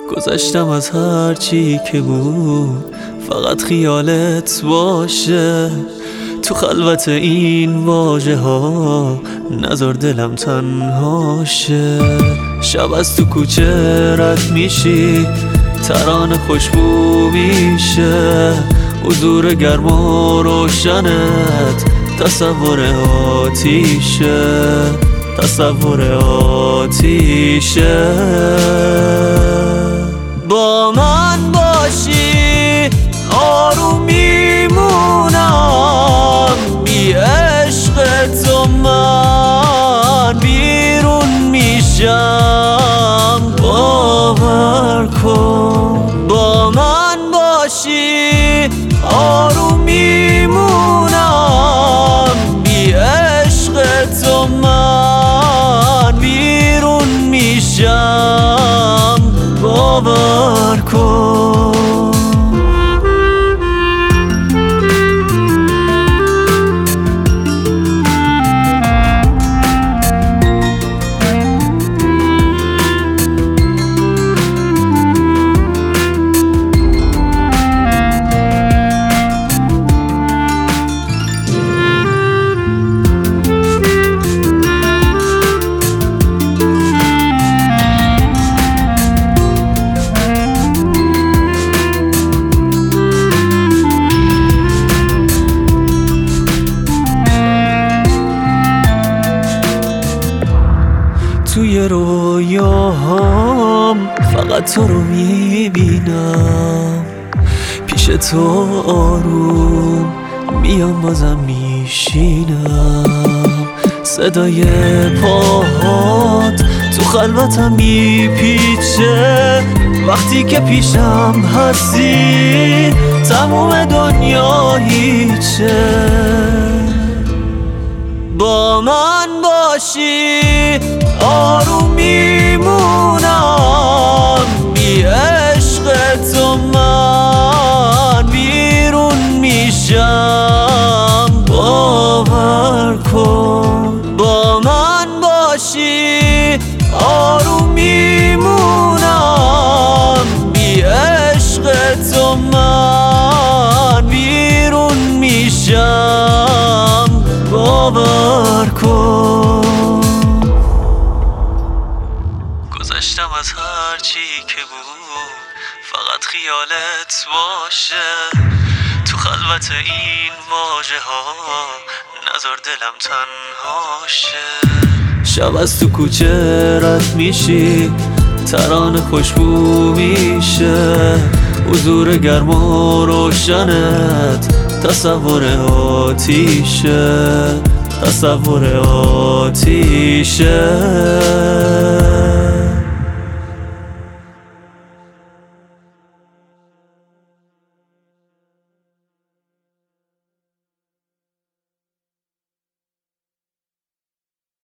گذشتم از هر چی که بود، فقط خیالت باشه. تو خلوت این واژه ها نذار دلم تنها شه. شب از تو کوچه رد میشی، ترانه خوشبو میشه. حضور گرم و روشنت تصور آتیشه، تصور آتیشه. با من باشی آروم میمونم، بی عشق تو من بیرون میشم. باور کن با من باشی آروم میمونم، بی عشق تو من بیرون میشم. باور کن توی رویاهام فقط تو رو میبینم، پیش تو آروم میام بازم میشینم. صدای پاهات تو خلوتم میپیچه، وقتی که پیشم هستی تموم دنیا هیچه. با من باشی آروم میمونم، بی عشق تو من بیرون میشم. باور کن با من باشی آروم میمونم، بی عشق تو من بیرون میشم. باور کن گذشتم از هر چی که بود، فقط خیالت باشه. تو خلوت این واژه ها نذار دلم تنها شه. شب از تو کوچه رد میشی، ترانه خوشبو میشه. حضور گرم و روشنت تصور آتیشه، تصور آتیشه.